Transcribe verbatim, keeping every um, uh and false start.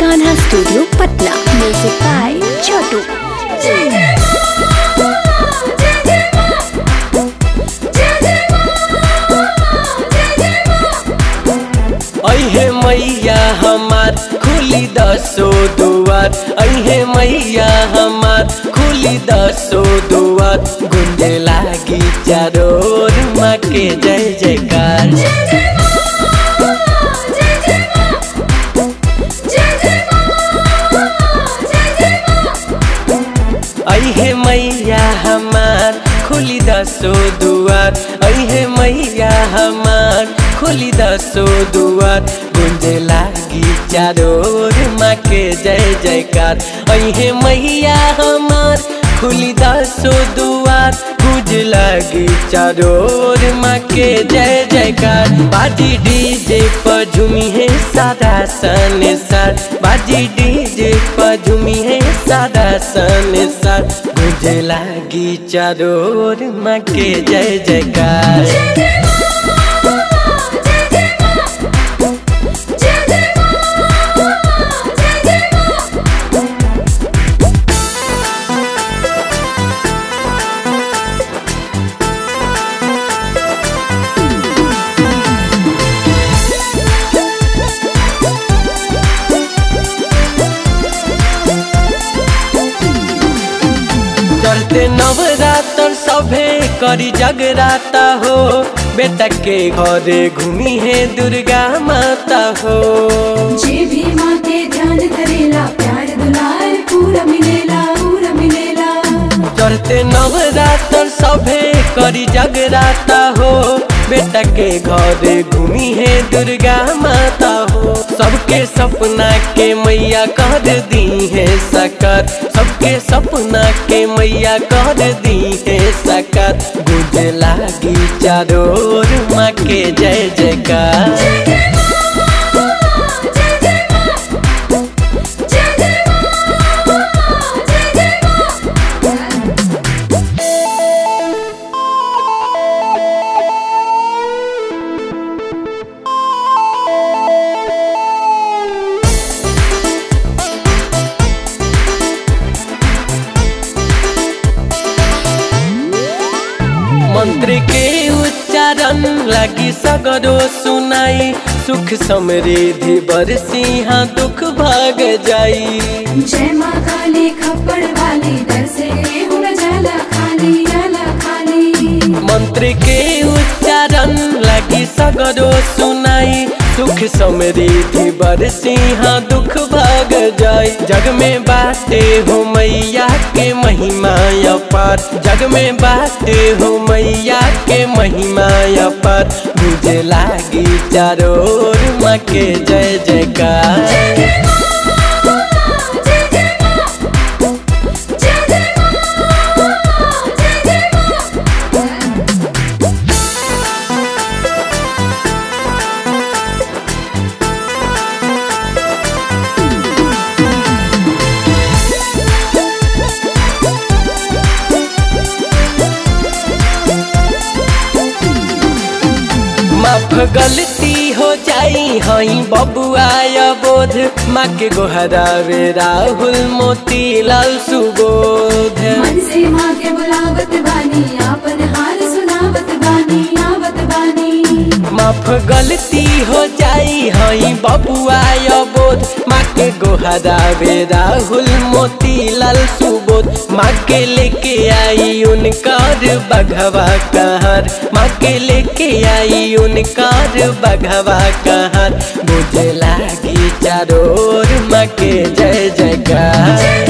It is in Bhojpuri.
Kanha studio Patna. Music by Chhotu. अहे मैया हमार खुली दसो दुआर, अहे मैया हमार खुली दसो दुआर, गुंजे लागी चारोर माँ के जय जयकार। अहे मैया हमार खुली दसो दुआर, अहे मैया हमार खुली दसो दुआर, गुंजे लागी चारोर माँ के जय जयकार। अहे मैया हमार खुली दसो दुआर, गुंज लागी चारोर माँ के जय जयकार। बाजी डीजे पर झूमी है सादा संसार, बाजी डीजे पर झूमी है सादा संसार, गुंज लागी चारोर माँ के जय जयकार। चलते नवरात्र सभे करी जगराता हो, बेटा के घरे घूमी है दुर्गा माता हो। जे भी माँ के ध्यान करेला प्यार दुलार पूरा मिलेला पूरा मिलेला। चलते नवरात्र सभे करी जगराता हो, बेटा के घरे घूमी है दुर्गा माता हो। सबके सपना के मैया कर दी है साकार, सबके सपना के मैया कर दी है साकार, गुंज लागी चारोर माँ के जय जयकार। मंत्र के उच्चारण लगी सगरो सुनाई, सुख समृद्धि बरसी हाँ दुख भाग जाई। जय माँ काली खप्पड़ वाली दर से हुन जाला खाली जाला खाली। मंत्र के उच्चारण लगी सगरो सुनाई, सुख समृद्धि बरसी हाँ दुख भाग जाई। जग में बाटे हो मैया के महिमा अपार, जग में बाटे हो मैया के महिमा अपार, मुझे लागी चारोर माँ के जय जयकार। माफ गलती हो जाई हई बबुआ बोध, माँ के गोहरावे राहुल मोतीलाल सुबोध। मन से माँ के बुलावत बानी आपन हाल सुनावत बानी आवत बानी। माफ गलती हो जाई हई बबुआ बोध, माँ के गोहरावे राहुल मोतीलाल सुबोध। माँ के लेके आई उनकार बघवा कहर, माँ के लेके आई उनकार बघवा कहर, मुझे लागी चारोर माँ के जय जयकार।